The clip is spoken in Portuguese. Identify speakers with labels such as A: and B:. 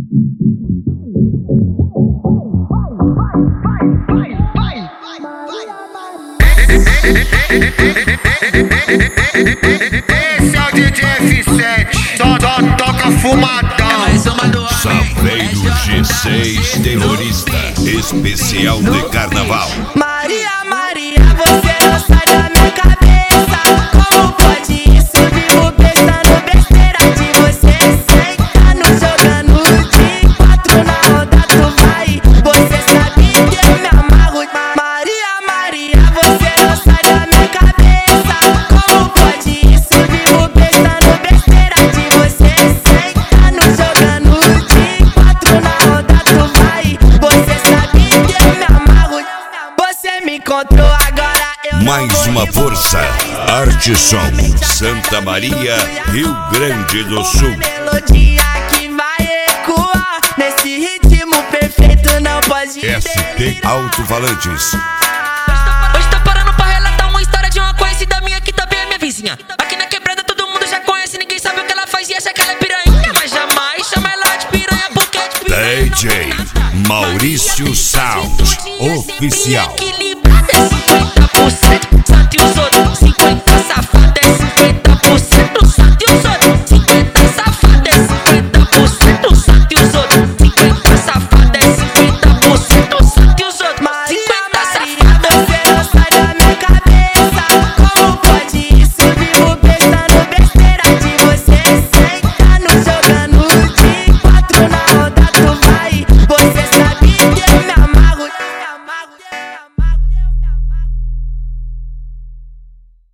A: Esse é o DJ F7, só toca fumadão.
B: Saveiro G6 terrorista, especial de carnaval.
C: Maria, Maria, você não sai da minha cabeça. Como pode isso? Vivo pensando besteira de você. Sentando, jogando de 4 na roda, tu vai. Você sabe que eu me amarro. Maria, Maria, você não sai da minha cabeça. Como pode isso? Vivo pensando besteira de você. Sentando, jogando de 4 na roda, tu vai. Você sabe que eu me amarro. Você me encontrou agora, eu
B: Mais uma força, Arte Som, Santa Maria, Rio Grande do Sul.
C: Melodia que vai ecoar nesse ritmo perfeito, não pode
B: ST Alto-Falantes.
D: Hoje tô parando pra relatar uma história de uma conhecida minha que também é minha vizinha. Aqui na quebrada todo mundo já conhece, ninguém sabe o que ela faz e acha que ela é piranha. Mas jamais chama ela de piranha porque é de piranha.
B: DJ Maurício Sound Oficial.